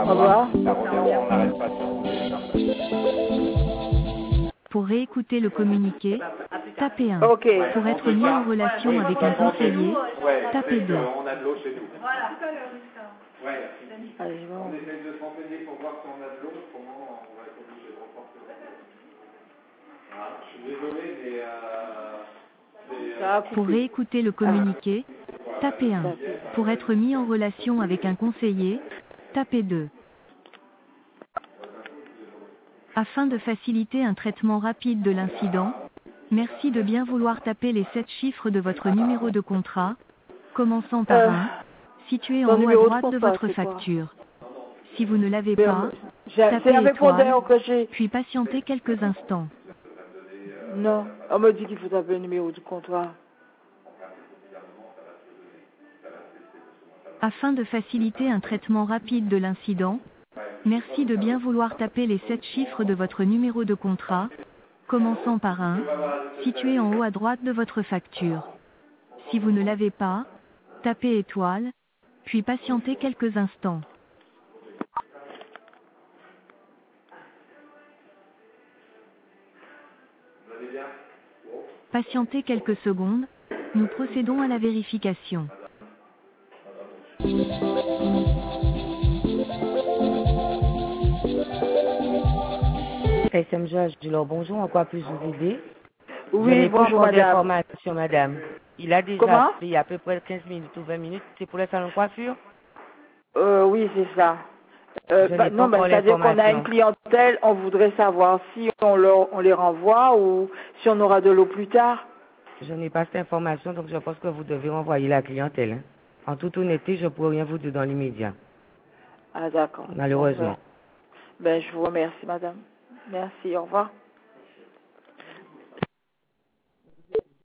revoir. On n'arrête pas Pour réécouter le communiqué, tapez 1. Ok. Pour être mis en relation avec un conseiller, tapez 2. On a de l'eau chez nous. Voilà. Ouais. Allez, je vais On essaie de se renseigner pour voir si on a de l'eau, comment on va être obligé de reporter. Je suis désolé, mais... Pour réécouter le communiqué, tapez 1. Pour être mis en relation avec un conseiller, tapez 2. Afin de faciliter un traitement rapide de l'incident, merci de bien vouloir taper les 7 chiffres de votre numéro de contrat, commençant par 1, situé en haut à droite de votre facture. Si vous ne l'avez pas, tapez étoile, puis patientez quelques instants. Non, on me dit qu'il faut taper le numéro du contrat. Afin de faciliter un traitement rapide de l'incident, merci de bien vouloir taper les 7 chiffres de votre numéro de contrat, commençant par 1, situé en haut à droite de votre facture. Si vous ne l'avez pas, tapez étoile, puis patientez quelques instants. Patientez quelques secondes, nous procédons à la vérification. SM Georges Dulor, bonjour, en quoi puis-je vous aider? Oui, bonjour madame. Information, madame. Il a déjà Comment? fait il y a à peu près 15 minutes ou 20 minutes, c'est pour le salon de coiffure? Oui, c'est ça. Non, c'est-à-dire qu'on a une clientèle, on voudrait savoir si on les renvoie ou si on aura de l'eau plus tard. Je n'ai pas cette information, donc je pense que vous devez renvoyer la clientèle. Hein. En toute honnêteté, je ne pourrais rien vous dire dans l'immédiat. Ah d'accord. Malheureusement. Je vous remercie madame. Merci, au revoir.